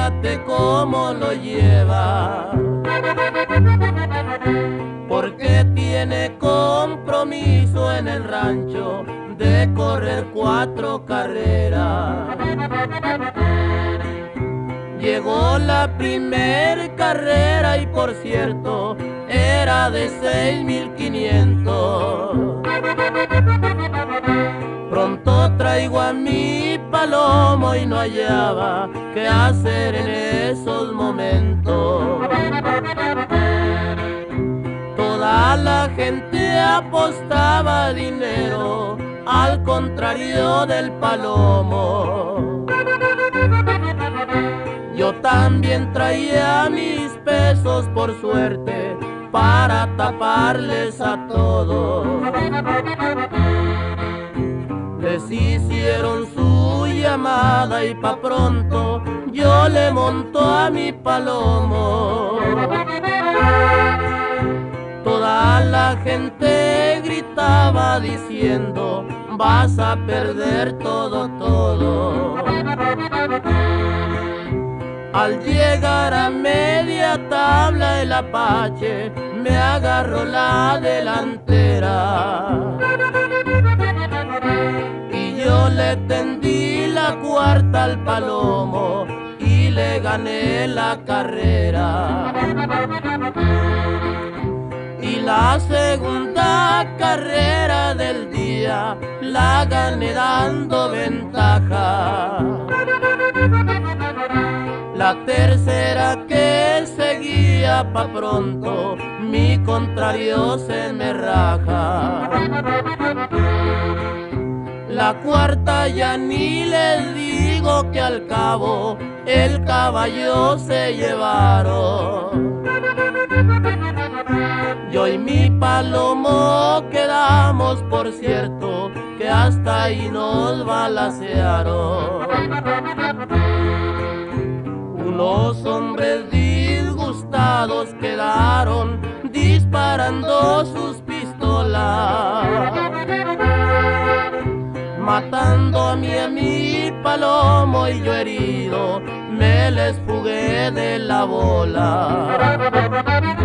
fíjate cómo lo lleva, porque tiene compromiso en el rancho de correr 4 carreras. Llegó la primer carrera y por cierto era de 6,500. Pronto traigo a mi palomo y no hallaba qué hacer en esos momentos. Toda la gente apostaba dinero al contrario del palomo. Yo también traía mis pesos por suerte para taparles a todos. Les hicieron su llamada y pa' pronto yo le monto a mi palomo. Toda la gente gritaba diciendo: vas a perder todo, todo. Al llegar a media tabla el Apache me agarró la delantera y yo le tendí la cuarta al palomo y le gané la carrera. Y la segunda carrera del día la gané dando ventaja. La tercera que seguía pa' pronto, mi contrario se me raja. La cuarta ya ni les digo que al cabo el caballo se llevaron. Yo y mi palomo quedamos, por cierto, que hasta ahí nos balacearon. Unos hombres disgustados quedaron disparando sus pistolas, matando a mi palomo, y yo herido me les fugué de la bola.